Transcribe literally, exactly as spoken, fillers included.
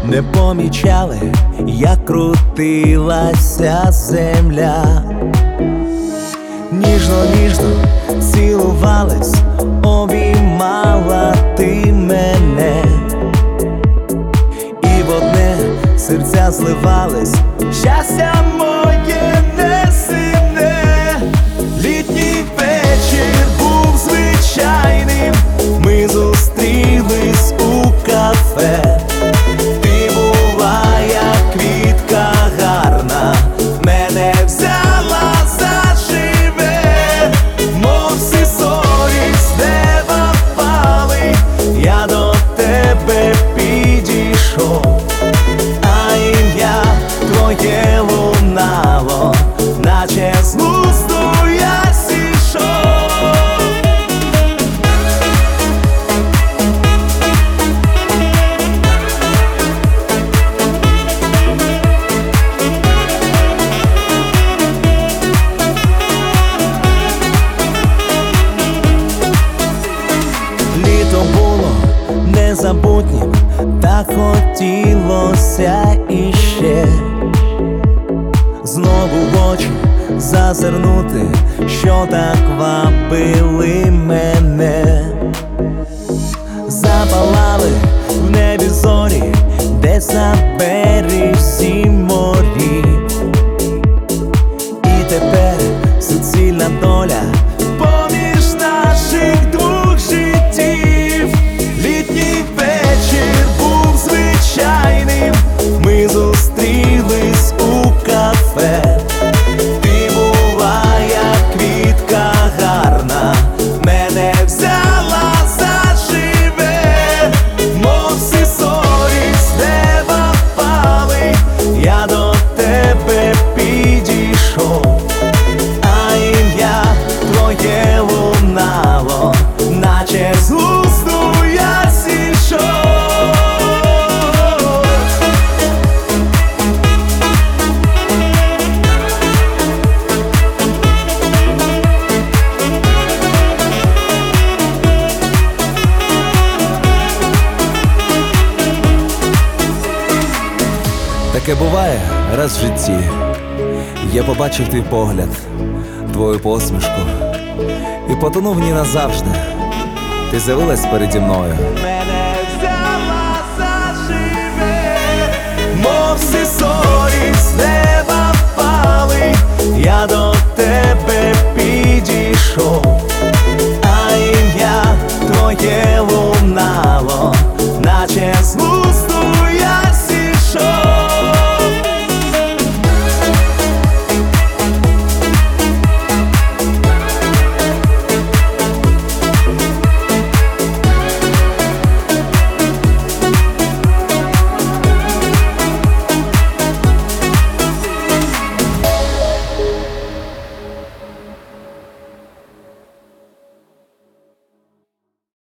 Не помічали, як крутилася земля. Ніжно-ніжно цілувались, обіймала ти мене, і в одне серця зливались. Щастя моє несемне. Літній вечір був звичайним, ми зустрілись у кафе. Ти була як квітка гарна, мене взяла заживе, мов всі зорі з неба впали. Я до тебе підійшов, а ім'я твоє лунало, наче з глузду я зійшов. Літо було незабутнім, так хотілося іще знову в очі зазирнути, що так вабили мене. Запалали в небі зорі, десь на березі морі, і тепер суцільна доля поміж наших двох життів. Літній вечір був звичайним, ми зустрілись у кафе. Ти була як квітка гарна, мене взяла заживе, мов всі зорі з неба впали. Я до тебе підійшов, а ім'я твоє лунало, наче з глузду я зійшов. Таке буває раз в житті. Я побачив твій погляд, твою посмішку і потонув в ній назавжди. Ти з'явилась переді мною,